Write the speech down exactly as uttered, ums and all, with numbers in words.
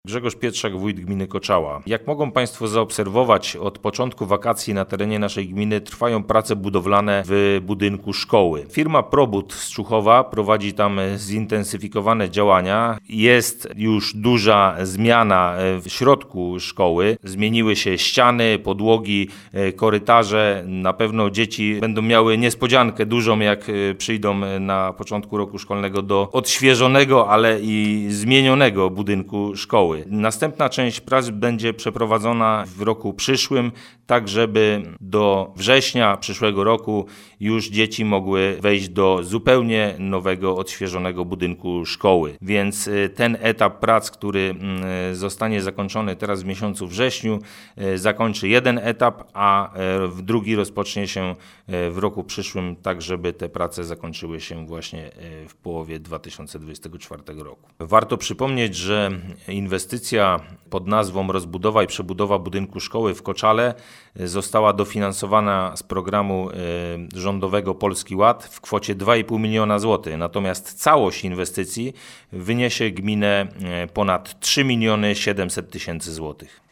Grzegorz Pietrzak, wójt gminy Koczała. Jak mogą Państwo zaobserwować, od początku wakacji na terenie naszej gminy trwają prace budowlane w budynku szkoły. Firma Probud z Czuchowa prowadzi tam zintensyfikowane działania. Jest już duża zmiana w środku szkoły. Zmieniły się ściany, podłogi, korytarze. Na pewno dzieci będą miały niespodziankę dużą, jak przyjdą na początku roku szkolnego do odświeżonego, ale i zmienionego budynku szkoły. Następna część prac będzie przeprowadzona w roku przyszłym, tak żeby do września przyszłego roku już dzieci mogły wejść do zupełnie nowego, odświeżonego budynku szkoły. Więc ten etap prac, który zostanie zakończony teraz w miesiącu wrześniu, zakończy jeden etap, a drugi rozpocznie się w roku przyszłym, tak żeby te prace zakończyły się właśnie w połowie dwa tysiące dwudziestego czwartego roku. Warto przypomnieć, że inwestycja pod nazwą rozbudowa i przebudowa budynku szkoły w Koczale została dofinansowana z programu rządowego Polski Ład w kwocie dwa i pół miliona złotych. Natomiast całość inwestycji wyniesie gminę ponad trzy miliony siedemset tysięcy złotych.